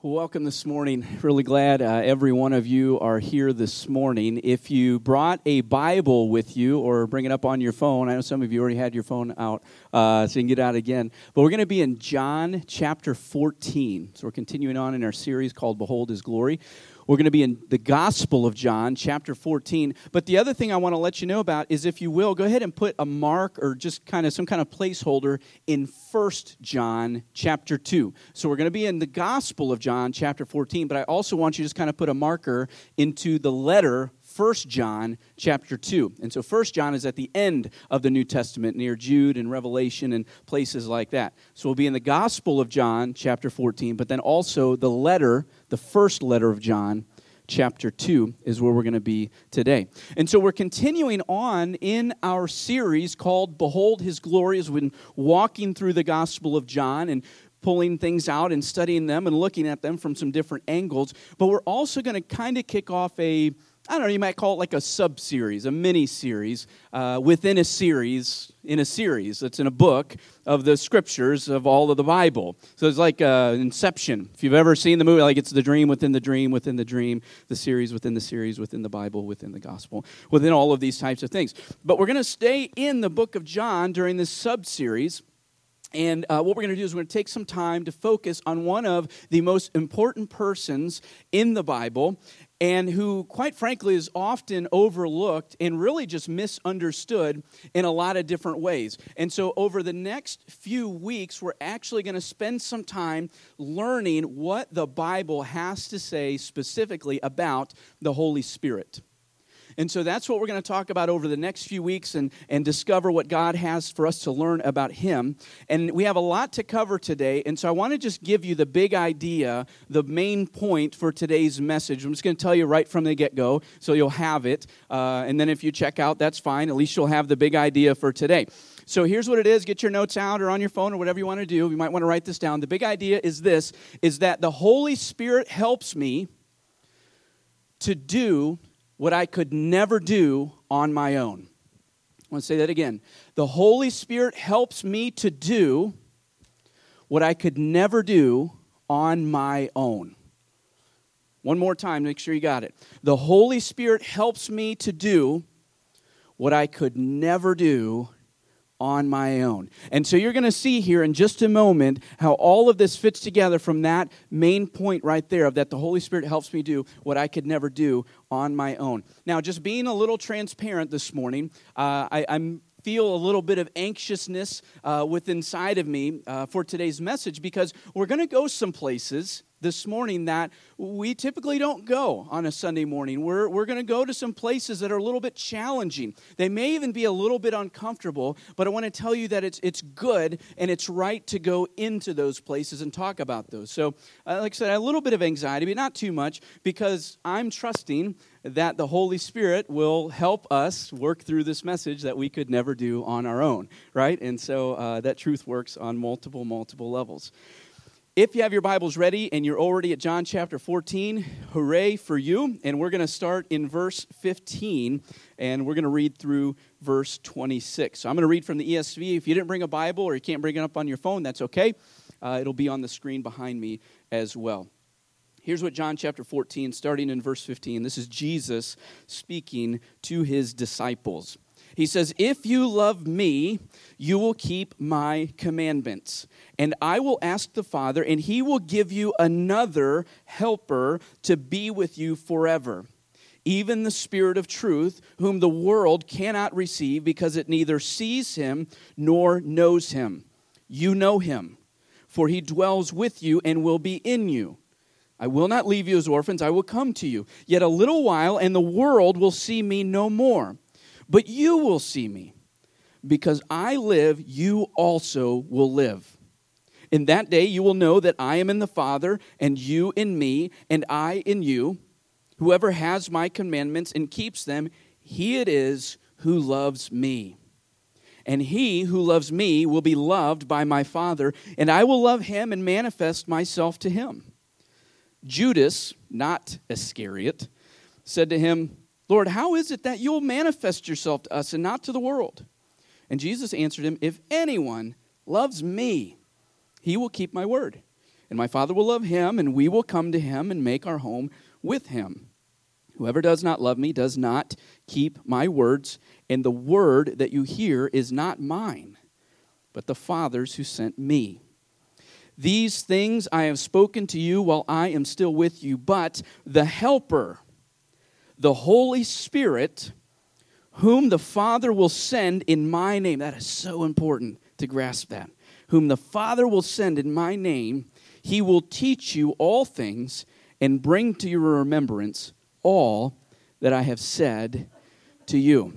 Welcome this morning. Really glad every one of you are here this morning. If you brought a Bible with you or bring it up on your phone, I know some of you already had your phone out, so you can get it out again. But we're going to be in John chapter 14. So we're continuing on in our series called Behold His Glory. We're going to be in the Gospel of John, chapter 14. But the other thing I want to let you know about is, if you will, go ahead and put a mark or just kind of some kind of placeholder in 1 John chapter 2. So we're going to be in the Gospel of John, chapter 14, but I also want you to just kind of put a marker into the letter 1 John chapter 2. And so 1 John is at the end of the New Testament, near Jude and Revelation and places like that. So we'll be in the Gospel of John chapter 14, but then also the letter, the first letter of John chapter 2 is where we're going to be today. And so we're continuing on in our series called Behold His Glory, as we've been walking through the Gospel of John and pulling things out and studying them and looking at them from some different angles. But we're also going to kind of kick off you might call it like a sub-series, a mini-series within a series, in a series that's in a book of the scriptures of all of the Bible. So it's like Inception. If you've ever seen the movie, like it's the dream within the dream within the dream, the series within the Bible, within the gospel, within all of these types of things. But we're going to stay in the book of John during this sub-series. And what we're going to do is we're going to take some time to focus on one of the most important persons in the Bible, and who, quite frankly, is often overlooked and really just misunderstood in a lot of different ways. And so over the next few weeks, we're actually going to spend some time learning what the Bible has to say specifically about the Holy Spirit. And so that's what we're going to talk about over the next few weeks and discover what God has for us to learn about Him. And we have a lot to cover today, and so I want to just give you the big idea, the main point for today's message. I'm just going to tell you right from the get-go, so you'll have it. And then if you check out, that's fine. At least you'll have the big idea for today. So here's what it is. Get your notes out or on your phone or whatever you want to do. You might want to write this down. The big idea is this, is that the Holy Spirit helps me to do what I could never do on my own. I want to say that again. The Holy Spirit helps me to do what I could never do on my own. One more time, make sure you got it. The Holy Spirit helps me to do what I could never do on my own. And so you're going to see here in just a moment how all of this fits together from that main point right there, of that the Holy Spirit helps me do what I could never do on my own. Now, just being a little transparent this morning, I feel a little bit of anxiousness within inside of me for today's message, because we're going to go some places this morning that we typically don't go on a Sunday morning. We're going to go to some places that are a little bit challenging. They may even be a little bit uncomfortable, but I want to tell you that it's good and it's right to go into those places and talk about those. So, like I said, a little bit of anxiety, but not too much, because I'm trusting that the Holy Spirit will help us work through this message that we could never do on our own, right? And so that truth works on multiple levels. If you have your Bibles ready and you're already at John chapter 14, hooray for you. And we're going to start in verse 15, and we're going to read through verse 26. So I'm going to read from the ESV. If you didn't bring a Bible or you can't bring it up on your phone, that's okay. It'll be on the screen behind me as well. Here's what John chapter 14, starting in verse 15. This is Jesus speaking to his disciples. He says, "If you love me, you will keep my commandments. And I will ask the Father, and he will give you another helper to be with you forever. Even the Spirit of truth, whom the world cannot receive, because it neither sees him nor knows him. You know him, for he dwells with you and will be in you. I will not leave you as orphans, I will come to you. Yet a little while, and the world will see me no more. But you will see me. Because I live, you also will live. In that day you will know that I am in the Father, and you in me, and I in you. Whoever has my commandments and keeps them, he it is who loves me. And he who loves me will be loved by my Father, and I will love him and manifest myself to him." Judas, not Iscariot, said to him, "Lord, how is it that you'll manifest yourself to us and not to the world?" And Jesus answered him, "If anyone loves me, he will keep my word. and my Father will love him, and we will come to him and make our home with him. Whoever does not love me does not keep my words, and the word that you hear is not mine, but the Father's who sent me. These things I have spoken to you while I am still with you, but the Helper, the Holy Spirit, whom the Father will send in my name. That is so important to grasp that. Whom the Father will send in my name, he will teach you all things and bring to your remembrance all that I have said to you.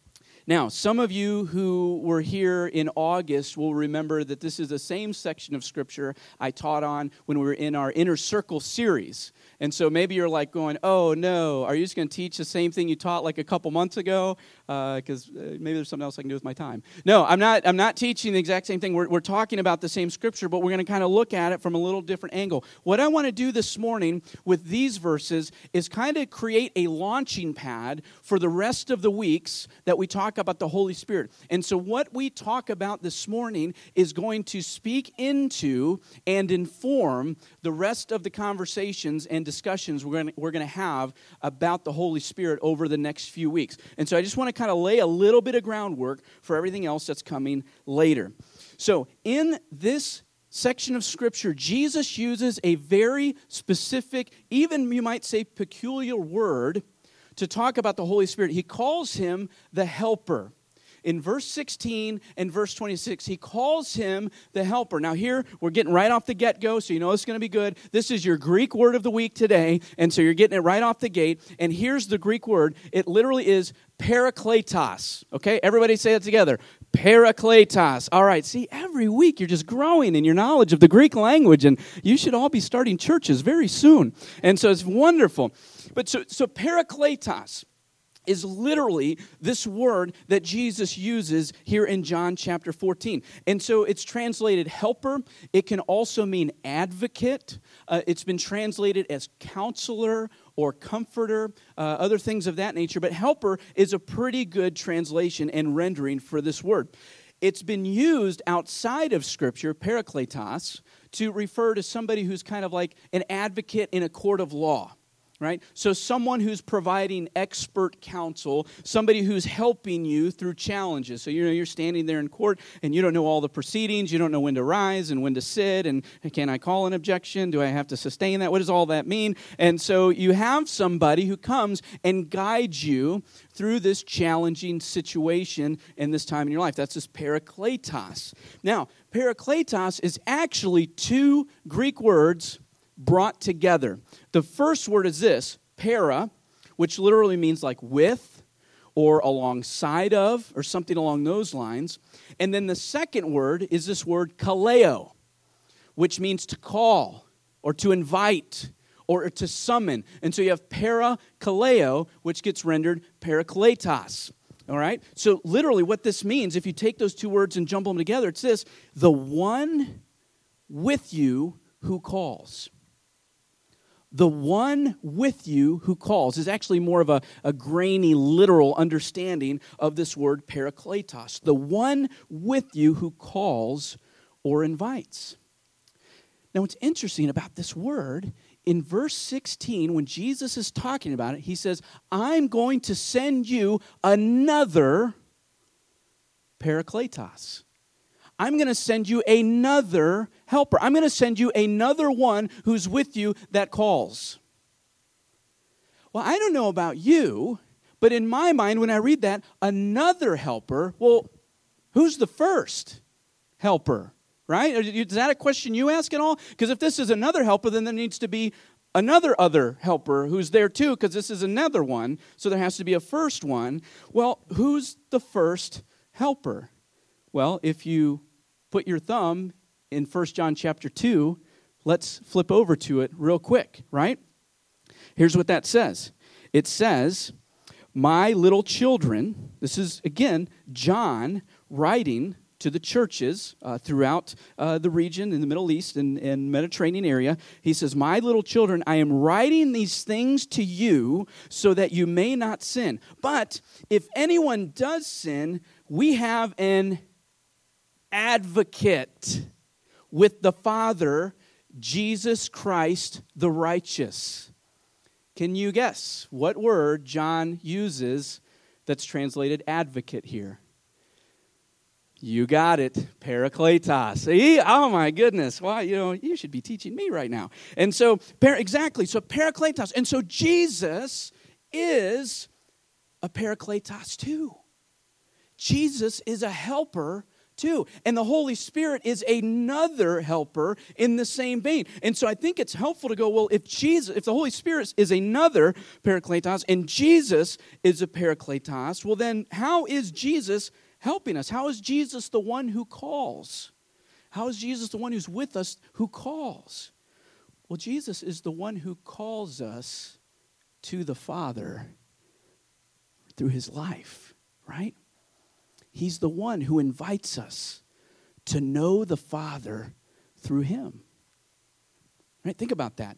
Now, some of you who were here in August will remember that this is the same section of Scripture I taught on when we were in our Inner Circle series. And so maybe you're like going, oh no, are you just going to teach the same thing you taught like a couple months ago? Because maybe there's something else I can do with my time. No, I'm not teaching the exact same thing. We're talking about the same Scripture, but we're going to kind of look at it from a little different angle. What I want to do this morning with these verses is kind of create a launching pad for the rest of the weeks that we talk about the Holy Spirit. And so what we talk about this morning is going to speak into and inform the rest of the conversations and discussions we're going to have about the Holy Spirit over the next few weeks. And so I just want to kind of lay a little bit of groundwork for everything else that's coming later. So in this section of Scripture, Jesus uses a very specific, even you might say peculiar word to talk about the Holy Spirit. He calls him the Helper. In verse 16 and verse 26, he calls him the Helper. Now here, we're getting right off the get-go, so you know it's going to be good. This is your Greek word of the week today, and so you're getting it right off the gate. And here's the Greek word. It literally is parakletos. Okay, everybody say it together. Parakletos. All right, see, every week you're just growing in your knowledge of the Greek language, and you should all be starting churches very soon. And so it's wonderful. But so parakletos is literally this word that Jesus uses here in John chapter 14. And so it's translated helper. It can also mean advocate. It's been translated as counselor or comforter, other things of that nature. But helper is a pretty good translation and rendering for this word. It's been used outside of Scripture, parakletos, to refer to somebody who's kind of like an advocate in a court of law. Right? So someone who's providing expert counsel, somebody who's helping you through challenges. So you're standing there in court and you don't know all the proceedings, you don't know when to rise and when to sit, and can I call an objection? Do I have to sustain that? What does all that mean? And so you have somebody who comes and guides you through this challenging situation in this time in your life. That's this parakletos. Now, parakletos is actually two Greek words brought together. The first word is this, para, which literally means like with or alongside of or something along those lines. And then the second word is this word kaleo, which means to call or to invite or to summon. And so you have para kaleo, which gets rendered parakletos. All right? So literally what this means, if you take those two words and jumble them together, it's this, the one with you who calls. The one with you who calls is actually more of a grainy, literal understanding of this word parakletos. The one with you who calls or invites. Now, what's interesting about this word, in verse 16, when Jesus is talking about it, he says, I'm going to send you another parakletos. I'm going to send you another helper. I'm going to send you another one who's with you that calls. Well, I don't know about you, but in my mind, when I read that, another helper, well, who's the first helper, right? Is that a question you ask at all? Because if this is another helper, then there needs to be another other helper who's there too, because this is another one, so there has to be a first one. Well, who's the first helper? Well, if you put your thumb in 1 John chapter 2, let's flip over to it real quick, right? Here's what that says. It says, my little children, this is, again, John writing to the churches throughout the region in the Middle East and Mediterranean area. He says, my little children, I am writing these things to you so that you may not sin. But if anyone does sin, we have an advocate with the Father, Jesus Christ the righteous. Can you guess what word John uses that's translated advocate here? You got it, parakletos. See? Oh my goodness. Well, you should be teaching me right now. And so, exactly, so parakletos. And so Jesus is a parakletos too. Jesus is a helper too. And the Holy Spirit is another helper in the same vein. And so I think it's helpful to go, well, if the Holy Spirit is another parakletos and Jesus is a parakletos, well then how is Jesus helping us? How is Jesus the one who calls? How is Jesus the one who's with us who calls? Well, Jesus is the one who calls us to the Father through his life, right? He's the one who invites us to know the Father through him. Right? Think about that.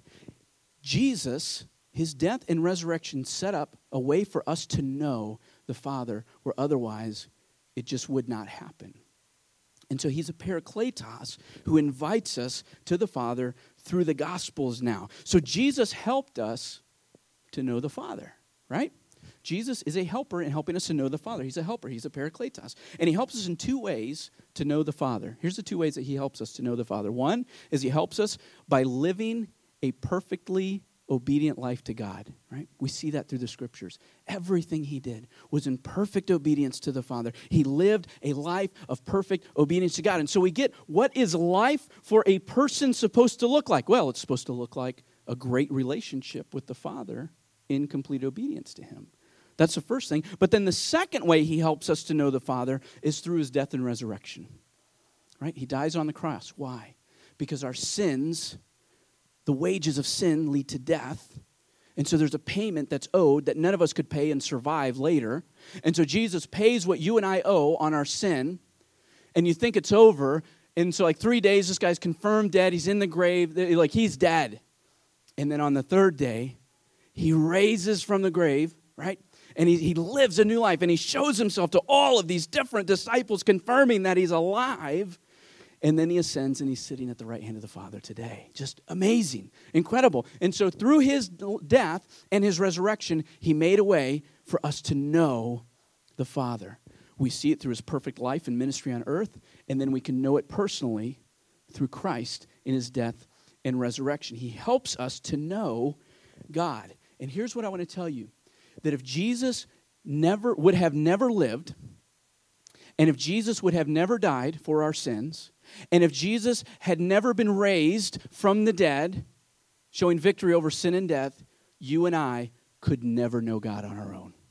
Jesus, his death and resurrection set up a way for us to know the Father where otherwise it just would not happen. And so he's a parakletos who invites us to the Father through the Gospels now. So Jesus helped us to know the Father, right? Jesus is a helper in helping us to know the Father. He's a helper. He's a parakletos. And he helps us in two ways to know the Father. Here's the two ways that he helps us to know the Father. One is he helps us by living a perfectly obedient life to God, right? We see that through the Scriptures. Everything he did was in perfect obedience to the Father. He lived a life of perfect obedience to God. And so we get, what is life for a person supposed to look like? Well, it's supposed to look like a great relationship with the Father in complete obedience to him. That's the first thing. But then the second way he helps us to know the Father is through his death and resurrection. Right? He dies on the cross. Why? Because our sins, the wages of sin lead to death. And so there's a payment that's owed that none of us could pay and survive later. And so Jesus pays what you and I owe on our sin. And you think it's over. And so 3 days, this guy's confirmed dead. He's in the grave. He's dead. And then on the third day, he raises from the grave, right? And he lives a new life, and he shows himself to all of these different disciples, confirming that he's alive. And then he ascends, and he's sitting at the right hand of the Father today. Just amazing, incredible. And so through his death and his resurrection, he made a way for us to know the Father. We see it through his perfect life and ministry on earth, and then we can know it personally through Christ in his death and resurrection. He helps us to know God. And here's what I want to tell you. That if Jesus would have never lived, and if Jesus would have never died for our sins, and if Jesus had never been raised from the dead, showing victory over sin and death, you and I could never know God on our own.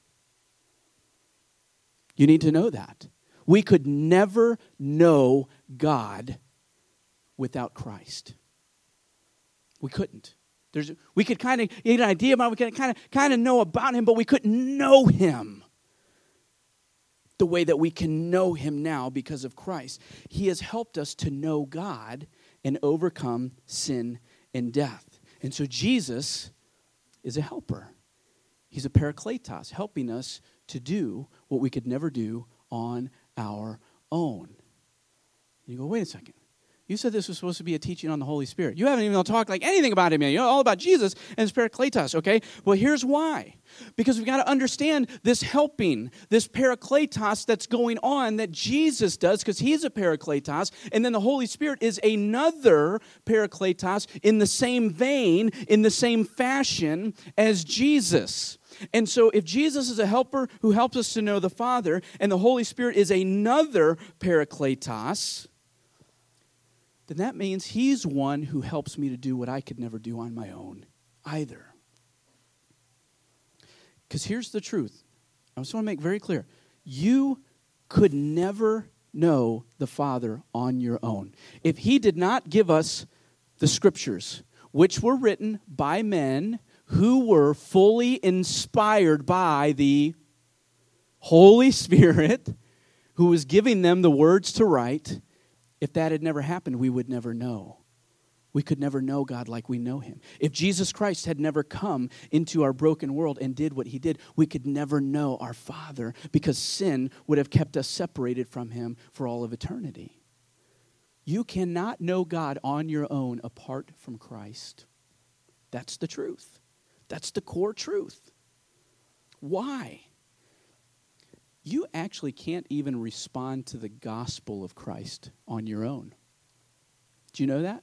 You need to know that. We could never know God without Christ. We couldn't. We could kind of get an idea about him, we could kind of know about him, but we couldn't know him the way that we can know him now because of Christ. He has helped us to know God and overcome sin and death. And so Jesus is a helper. He's a parakletos, helping us to do what we could never do on our own. You go, wait a second. You said this was supposed to be a teaching on the Holy Spirit. You haven't even talked anything about him yet. All about Jesus and his parakletos, okay? Well, here's why. Because we've got to understand this helping, this parakletos that's going on that Jesus does, because he's a parakletos, and then the Holy Spirit is another parakletos in the same vein, in the same fashion as Jesus. And so if Jesus is a helper who helps us to know the Father, and the Holy Spirit is another parakletos, then that means he's one who helps me to do what I could never do on my own either. Because here's the truth. I just want to make very clear. You could never know the Father on your own. If he did not give us the Scriptures, which were written by men who were fully inspired by the Holy Spirit, who was giving them the words to write, if that had never happened, we would never know. We could never know God like we know him. If Jesus Christ had never come into our broken world and did what he did, we could never know our Father because sin would have kept us separated from him for all of eternity. You cannot know God on your own apart from Christ. That's the truth. That's the core truth. Why? You actually can't even respond to the gospel of Christ on your own. Do you know that?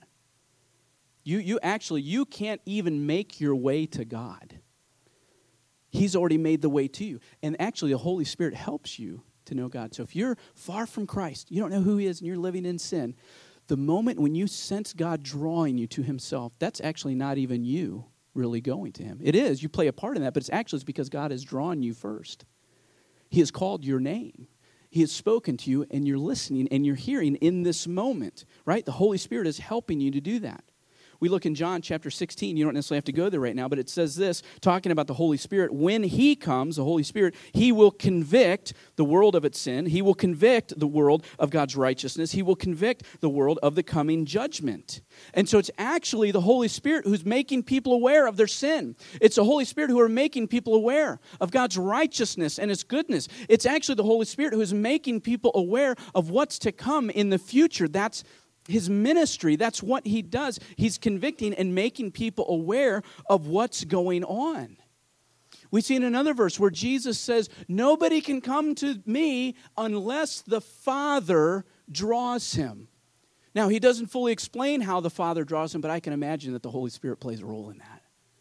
You can't even make your way to God. He's already made the way to you. And actually, the Holy Spirit helps you to know God. So if you're far from Christ, you don't know who He is, and you're living in sin, the moment when you sense God drawing you to Himself, that's actually not even you really going to Him. It is. You play a part in that, but it's because God has drawn you first. He has called your name. He has spoken to you, and you're listening, and you're hearing in this moment, right? The Holy Spirit is helping you to do that. We look in John chapter 16. You don't necessarily have to go there right now, but it says this, talking about the Holy Spirit. When He comes, the Holy Spirit, He will convict the world of its sin. He will convict the world of God's righteousness. He will convict the world of the coming judgment. And so it's actually the Holy Spirit who's making people aware of their sin. It's the Holy Spirit who are making people aware of God's righteousness and His goodness. It's actually the Holy Spirit who is making people aware of what's to come in the future. That's His ministry. That's what He does. He's convicting and making people aware of what's going on. We see in another verse where Jesus says, nobody can come to me unless the Father draws him. Now, He doesn't fully explain how the Father draws him, but I can imagine that the Holy Spirit plays a role in that.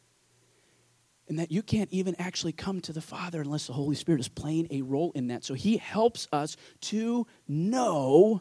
And that you can't even actually come to the Father unless the Holy Spirit is playing a role in that. So He helps us to know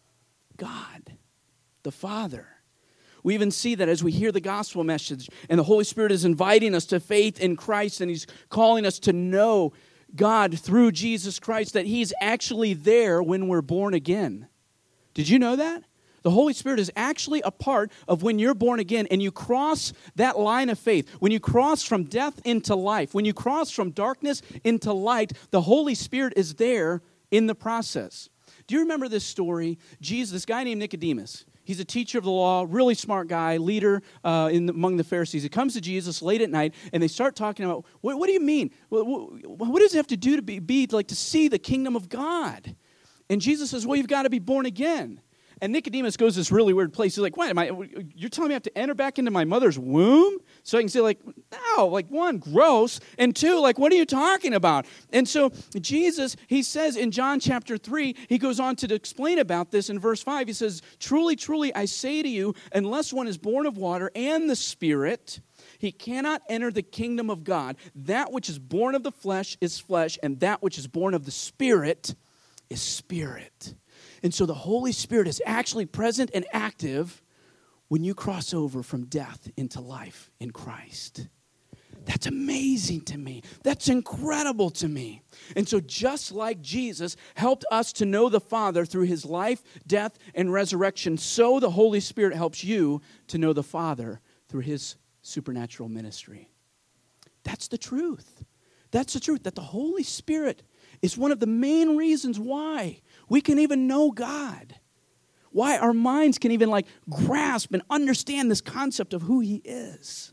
God, the Father. We even see that as we hear the gospel message and the Holy Spirit is inviting us to faith in Christ, and He's calling us to know God through Jesus Christ, that He's actually there when we're born again. Did you know that? The Holy Spirit is actually a part of when you're born again and you cross that line of faith. When you cross from death into life, when you cross from darkness into light, the Holy Spirit is there in the process. Do you remember this story? This guy named Nicodemus. He's a teacher of the law, really smart guy, leader among the Pharisees. He comes to Jesus late at night, and they start talking about, what do you mean? What does it have to do to be like to see the kingdom of God? And Jesus says, well, you've got to be born again. And Nicodemus goes to this really weird place. He's like, what, you're telling me I have to enter back into my mother's womb? So I can say, like, no, like, one, gross, and two, like, what are you talking about? And so Jesus, He says in John chapter 3, He goes on to explain about this in verse 5. He says, truly, truly, I say to you, unless one is born of water and the Spirit, he cannot enter the kingdom of God. That which is born of the flesh is flesh, and that which is born of the Spirit is spirit. And so the Holy Spirit is actually present and active when you cross over from death into life in Christ. That's amazing to me. That's incredible to me. And so just like Jesus helped us to know the Father through His life, death, and resurrection, so the Holy Spirit helps you to know the Father through His supernatural ministry. That's the truth. That's the truth, that the Holy Spirit is one of the main reasons why we can even know God. Why our minds can even grasp and understand this concept of who He is.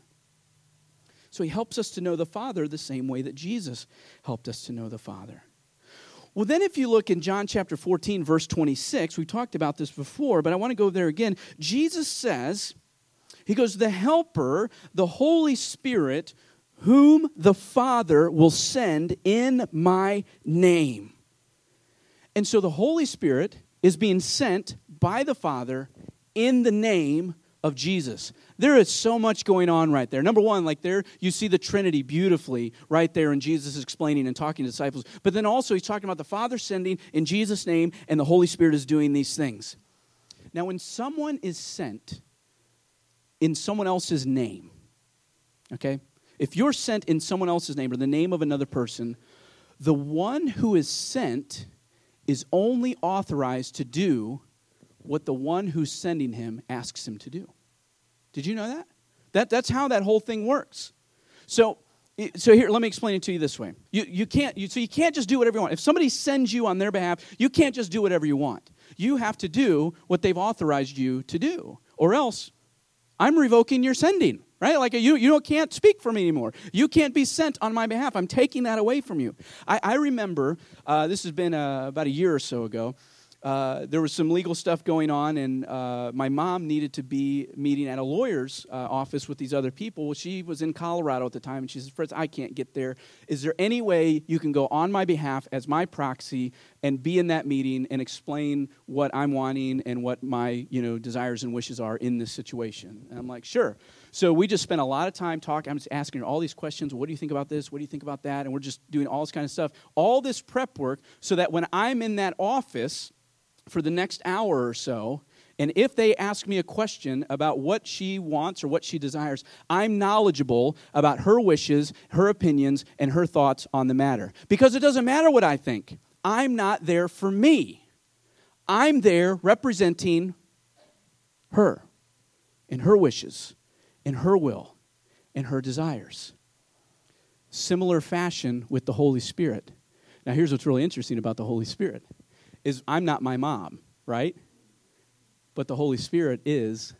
So He helps us to know the Father the same way that Jesus helped us to know the Father. Well, then if you look in John chapter 14, verse 26, we talked about this before, but I want to go there again. Jesus says, He goes, the Helper, the Holy Spirit, whom the Father will send in my name. And so the Holy Spirit is being sent by the Father in the name of Jesus. There is so much going on right there. Number one, there you see the Trinity beautifully right there, and Jesus is explaining and talking to disciples. But then also He's talking about the Father sending in Jesus' name, and the Holy Spirit is doing these things. Now, when someone is sent in someone else's name, okay? If you're sent in someone else's name or the name of another person, the one who is sent is only authorized to do what the one who's sending him asks him to do. Did you know that? That's how that whole thing works. So here, let me explain it to you this way. You can't just do whatever you want. If somebody sends you on their behalf, you can't just do whatever you want. You have to do what they've authorized you to do, or else I'm revoking your sending. Right? You can't speak for me anymore. You can't be sent on my behalf. I'm taking that away from you. I remember, this has been about a year or so ago, there was some legal stuff going on, and my mom needed to be meeting at a lawyer's office with these other people. Well, she was in Colorado at the time, and she said, Fritz, I can't get there. Is there any way you can go on my behalf as my proxy and be in that meeting and explain what I'm wanting and what my desires and wishes are in this situation? And I'm like, sure. So we just spent a lot of time talking. I'm just asking her all these questions. What do you think about this? What do you think about that? And we're just doing all this kind of stuff. All this prep work so that when I'm in that office for the next hour or so, and if they ask me a question about what she wants or what she desires, I'm knowledgeable about her wishes, her opinions, and her thoughts on the matter. Because it doesn't matter what I think. I'm not there for me. I'm there representing her and her wishes and her will and her desires. Similar fashion with the Holy Spirit. Now, here's what's really interesting about the Holy Spirit. Is I'm not my mom, right? But the Holy Spirit is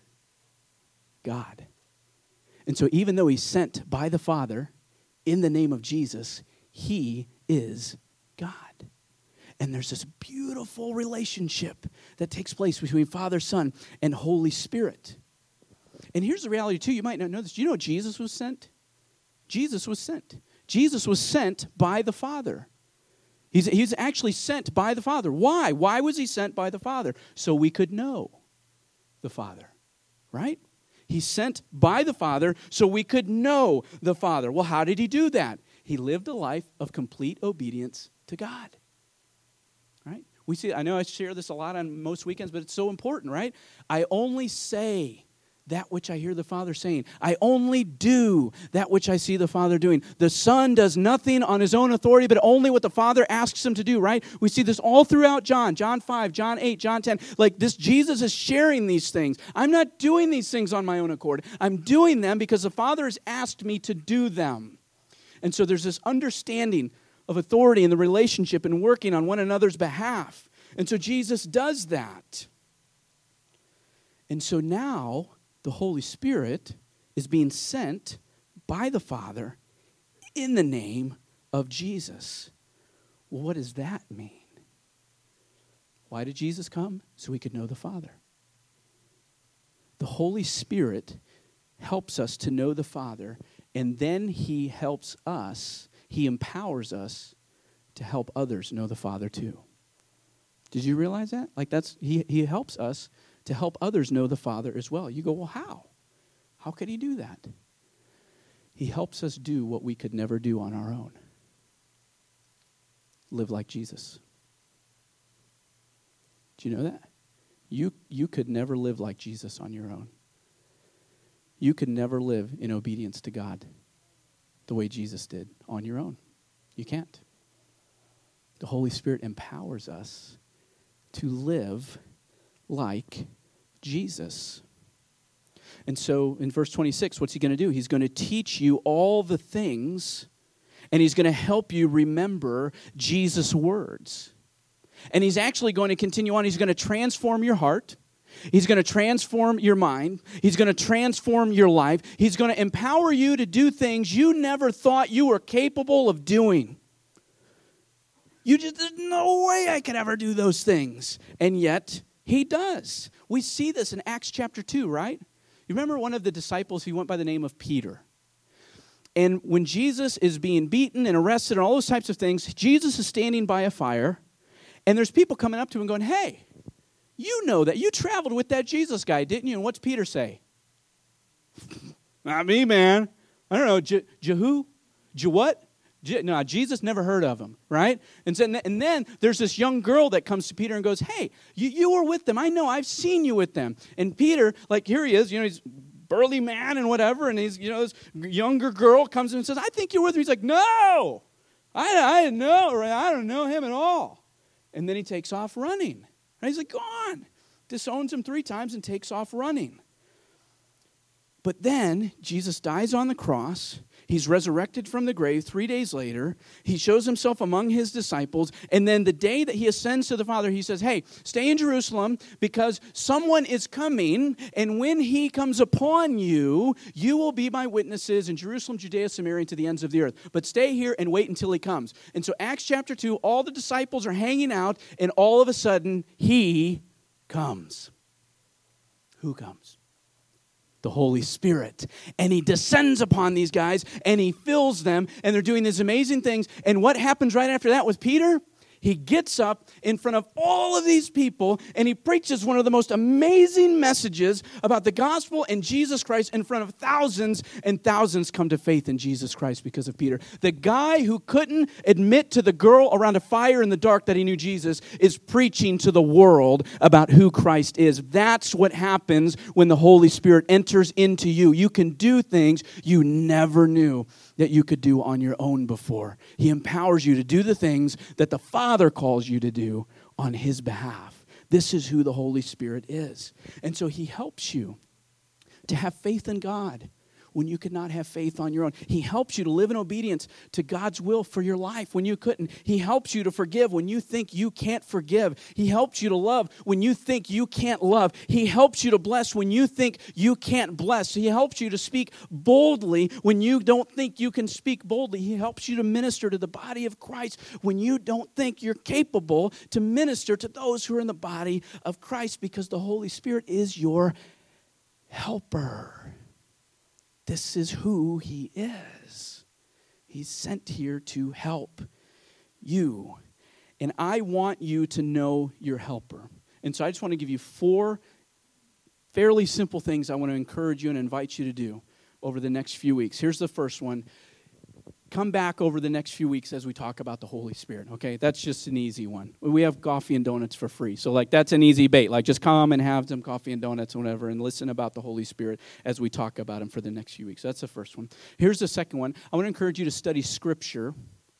God. And so even though he's sent by the Father in the name of Jesus, he is God. And there's this beautiful relationship that takes place between Father, Son, and Holy Spirit. And here's the reality, too. You might not know this. Do you know Jesus was sent? Jesus was sent. Jesus was sent by the Father. He's actually sent by the Father. Why? Why was he sent by the Father? So we could know the Father, right? He's sent by the Father so we could know the Father. Well, how did he do that? He lived a life of complete obedience to God, right? We see. I know I share this a lot on most weekends, but it's so important, right? I only say that which I hear the Father saying. I only do that which I see the Father doing. The Son does nothing on his own authority, but only what the Father asks him to do, right? We see this all throughout John 5, John 8, John 10. Like this, Jesus is sharing these things. I'm not doing these things on my own accord. I'm doing them because the Father has asked me to do them. And so there's this understanding of authority in the relationship and working on one another's behalf. And so Jesus does that. And so now the Holy Spirit is being sent by the Father in the name of Jesus. Well, what does that mean? Why did Jesus come? So we could know the Father. The Holy Spirit helps us to know the Father, and then he helps us, he empowers us to help others know the Father too. Did you realize that? Like he helps us to help others know the Father as well. You go, well, how? How could he do that? He helps us do what we could never do on our own. Live like Jesus. Do you know that? You could never live like Jesus on your own. You could never live in obedience to God the way Jesus did on your own. You can't. The Holy Spirit empowers us to live like Jesus. And so in verse 26, what's he going to do? He's going to teach you all the things, and he's going to help you remember Jesus' words. And he's actually going to continue on. He's going to transform your heart. He's going to transform your mind. He's going to transform your life. He's going to empower you to do things you never thought you were capable of doing. There's no way I could ever do those things. And yet, he does. We see this in Acts chapter 2, right? You remember one of the disciples, he went by the name of Peter. And when Jesus is being beaten and arrested and all those types of things, Jesus is standing by a fire, and there's people coming up to him going, hey, you know that. You traveled with that Jesus guy, didn't you? And what's Peter say? Not me, man. I don't know. Jehu? What? No, Jesus never heard of him, right? And then there's this young girl that comes to Peter and goes, hey, you were with them. I know, I've seen you with them. And Peter, like here he is, he's a burly man and whatever, and he's, this younger girl comes in and says, I think you're with him. He's like, no, I didn't know, right? I don't know him at all. And then he takes off running. And he's like, go on. Disowns him 3 times and takes off running. But then Jesus dies on the cross. He's resurrected from the grave 3 days later. He shows himself among his disciples. And then the day that he ascends to the Father, he says, hey, stay in Jerusalem because someone is coming. And when he comes upon you, you will be my witnesses in Jerusalem, Judea, Samaria, and to the ends of the earth. But stay here and wait until he comes. And so Acts chapter 2, all the disciples are hanging out. And all of a sudden, he comes. Who comes? The Holy Spirit. And he descends upon these guys, and he fills them, and they're doing these amazing things. And what happens right after that with Peter? He gets up in front of all of these people, and he preaches one of the most amazing messages about the gospel and Jesus Christ in front of thousands, and thousands come to faith in Jesus Christ because of Peter. The guy who couldn't admit to the girl around a fire in the dark that he knew Jesus is preaching to the world about who Christ is. That's what happens when the Holy Spirit enters into you. You can do things you never knew that you could do on your own before. He empowers you to do the things that the Father calls you to do on his behalf. This is who the Holy Spirit is. And so he helps you to have faith in God when you could not have faith on your own. He helps you to live in obedience to God's will for your life when you couldn't. He helps you to forgive when you think you can't forgive. He helps you to love when you think you can't love. He helps you to bless when you think you can't bless. He helps you to speak boldly when you don't think you can speak boldly. He helps you to minister to the body of Christ when you don't think you're capable to minister to those who are in the body of Christ, because the Holy Spirit is your helper. This is who he is. He's sent here to help you. And I want you to know your helper. And so I just want to give you 4 fairly simple things I want to encourage you and invite you to do over the next few weeks. Here's the first one. Come back over the next few weeks as we talk about the Holy Spirit, okay? That's just an easy one. We have coffee and donuts for free. So, that's an easy bait. Just come and have some coffee and donuts or whatever and listen about the Holy Spirit as we talk about him for the next few weeks. That's the first one. Here's the second one. I want to encourage you to study Scripture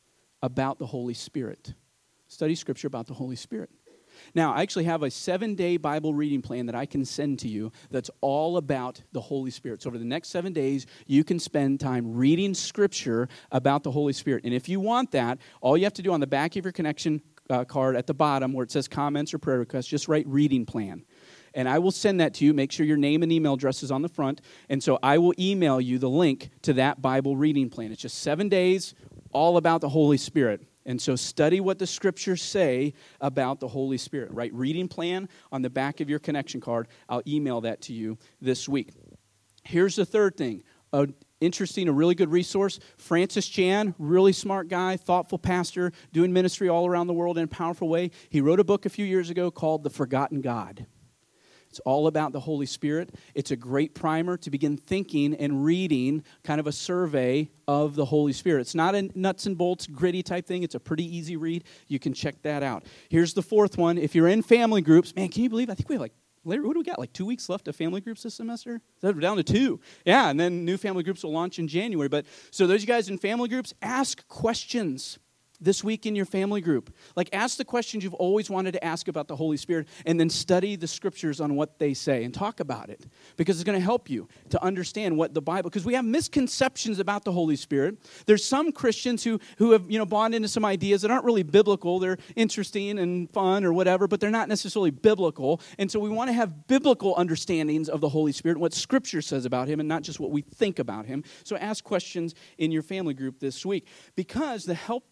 about the Holy Spirit. Study Scripture about the Holy Spirit. Now, I actually have a 7-day Bible reading plan that I can send to you that's all about the Holy Spirit. So over the next 7 days, you can spend time reading Scripture about the Holy Spirit. And if you want that, all you have to do on the back of your connection card at the bottom where it says comments or prayer requests, just write reading plan. And I will send that to you. Make sure your name and email address is on the front. And so I will email you the link to that Bible reading plan. It's just 7 days, all about the Holy Spirit. And so study what the Scriptures say about the Holy Spirit. Write reading plan on the back of your connection card. I'll email that to you this week. Here's the third thing. A really good resource. Francis Chan, really smart guy, thoughtful pastor, doing ministry all around the world in a powerful way. He wrote a book a few years ago called The Forgotten God. It's all about the Holy Spirit. It's a great primer to begin thinking and reading kind of a survey of the Holy Spirit. It's not a nuts and bolts, gritty type thing. It's a pretty easy read. You can check that out. Here's the fourth one. If you're in family groups, man, can you believe? I think we have what do we got? 2 weeks left of family groups this semester? We're down to 2. Yeah, and then new family groups will launch in January. But so those of you guys in family groups, ask questions this week in your family group. Ask the questions you've always wanted to ask about the Holy Spirit, and then study the Scriptures on what they say and talk about it, because it's going to help you to understand what the Bible, because we have misconceptions about the Holy Spirit. There's some Christians who have, bought into some ideas that aren't really biblical. They're interesting and fun or whatever, but they're not necessarily biblical. And so we want to have biblical understandings of the Holy Spirit, what Scripture says about him, and not just what we think about him. So ask questions in your family group this week, because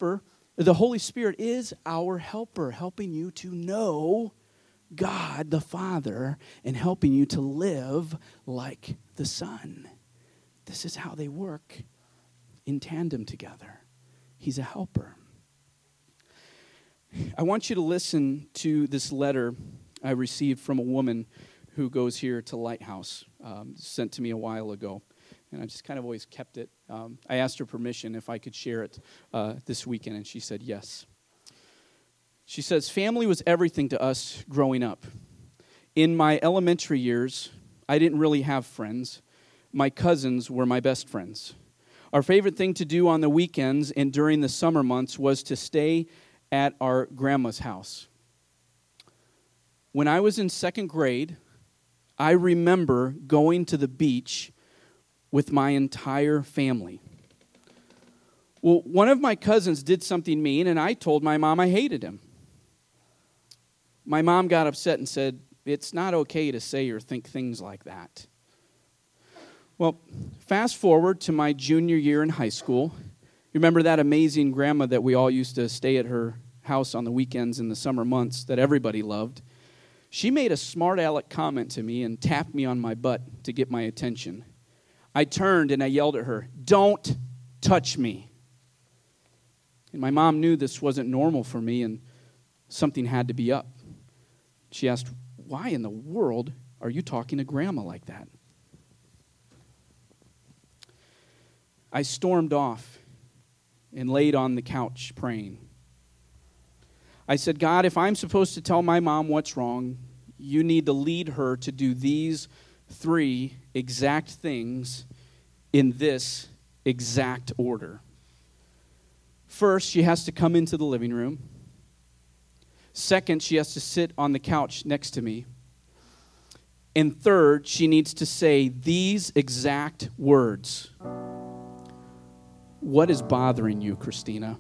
the Holy Spirit is our helper, helping you to know God the Father and helping you to live like the Son. This is how they work in tandem together. He's a helper. I want you to listen to this letter I received from a woman who goes here to Lighthouse, sent to me a while ago. And I just kind of always kept it. I asked her permission if I could share it this weekend, and she said yes. She says, family was everything to us growing up. In my elementary years, I didn't really have friends. My cousins were my best friends. Our favorite thing to do on the weekends and during the summer months was to stay at our grandma's house. When I was in 2nd grade, I remember going to the beach with my entire family. Well, one of my cousins did something mean, and I told my mom I hated him. My mom got upset and said, "It's not okay to say or think things like that." Well, fast forward to my junior year in high school. You remember that amazing grandma that we all used to stay at her house on the weekends in the summer months that everybody loved? She made a smart aleck comment to me and tapped me on my butt to get my attention. I turned and I yelled at her, "Don't touch me." And my mom knew this wasn't normal for me and something had to be up. She asked, "Why in the world are you talking to Grandma like that?" I stormed off and laid on the couch praying. I said, "God, if I'm supposed to tell my mom what's wrong, you need to lead her to do these 3 exact things in this exact order. First, she has to come into the living room. Second, she has to sit on the couch next to me. And third, she needs to say these exact words. What is bothering you, Christina?"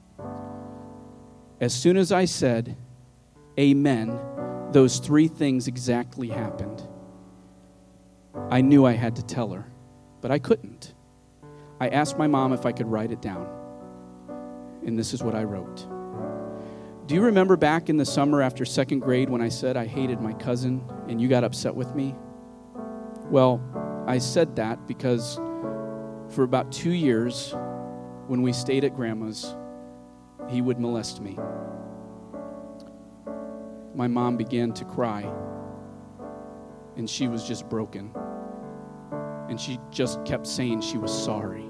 As soon as I said, "Amen," those 3 things exactly happened. I knew I had to tell her, but I couldn't. I asked my mom if I could write it down. And this is what I wrote. Do you remember back in the summer after 2nd grade when I said I hated my cousin and you got upset with me? Well, I said that because for about 2 years, when we stayed at Grandma's, he would molest me. My mom began to cry, and she was just broken. And she just kept saying she was sorry.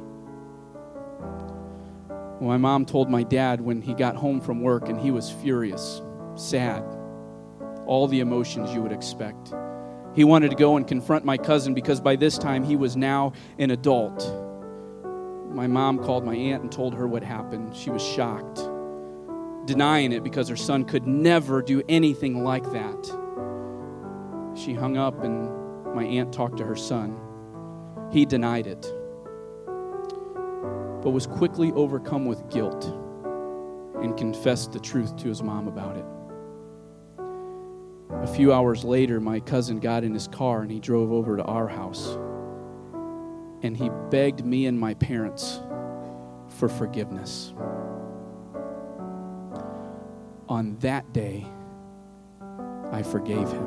Well, my mom told my dad when he got home from work, and he was furious, sad, all the emotions you would expect. He wanted to go and confront my cousin because by this time he was now an adult. My mom called my aunt and told her what happened. She was shocked, denying it because her son could never do anything like that. She hung up and my aunt talked to her son. He denied it, but was quickly overcome with guilt and confessed the truth to his mom about it. A few hours later, my cousin got in his car and he drove over to our house. And he begged me and my parents for forgiveness. On that day, I forgave him.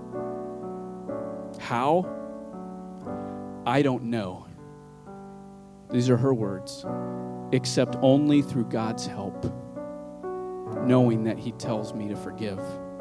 How? I don't know. These are her words. Except only through God's help, knowing that he tells me to forgive.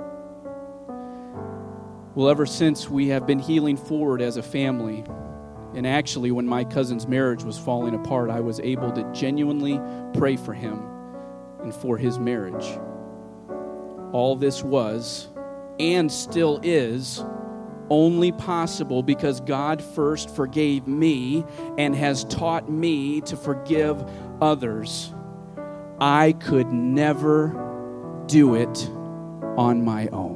Well, ever since, we have been healing forward as a family. And actually, when my cousin's marriage was falling apart, I was able to genuinely pray for him and for his marriage. All this was, and still is, only possible because God first forgave me and has taught me to forgive others. I could never do it on my own.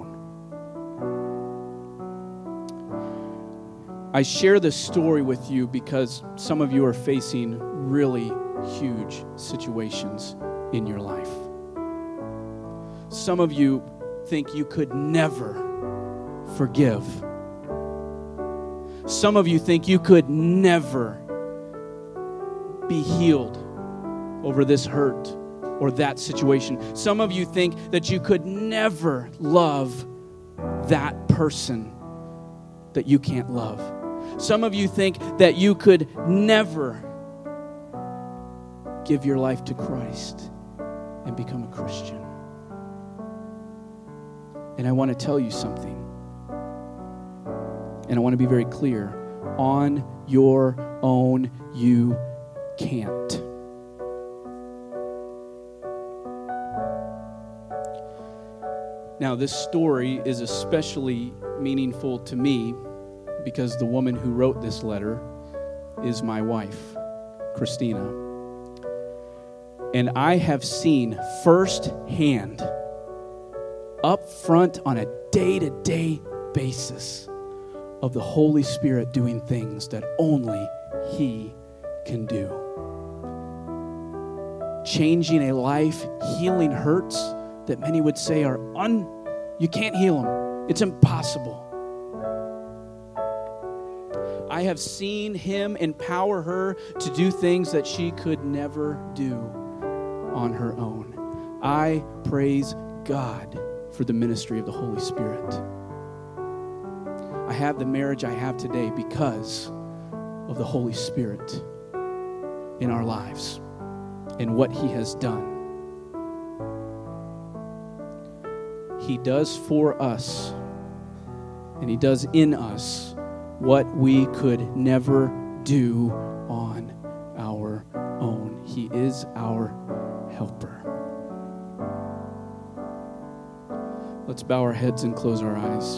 I share this story with you because some of you are facing really huge situations in your life. Some of you think you could never forgive. Some of you think you could never be healed over this hurt or that situation. Some of you think that you could never love that person that you can't love. Some of you think that you could never give your life to Christ and become a Christian. And I want to tell you something. And I want to be very clear. On your own, you can't. Now, this story is especially meaningful to me because the woman who wrote this letter is my wife, Christina. And I have seen firsthand, up front on a day-to-day basis, of the Holy Spirit doing things that only He can do. Changing a life, healing hurts that many would say are you can't heal them. It's impossible. I have seen Him empower her to do things that she could never do on her own. I praise God for the ministry of the Holy Spirit. I have the marriage I have today because of the Holy Spirit in our lives and what He has done. He does for us, and He does in us what we could never do on our own. He is our helper. Let's bow our heads and close our eyes.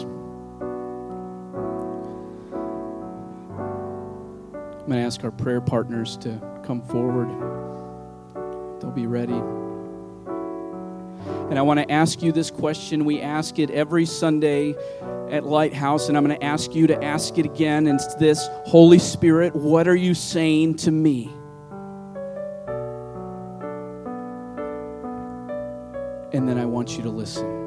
I'm going to ask our prayer partners to come forward. They'll be ready. And I want to ask you this question. We ask it every Sunday at Lighthouse, and I'm going to ask you to ask it again. And it's this: Holy Spirit, what are you saying to me? And then I want you to listen.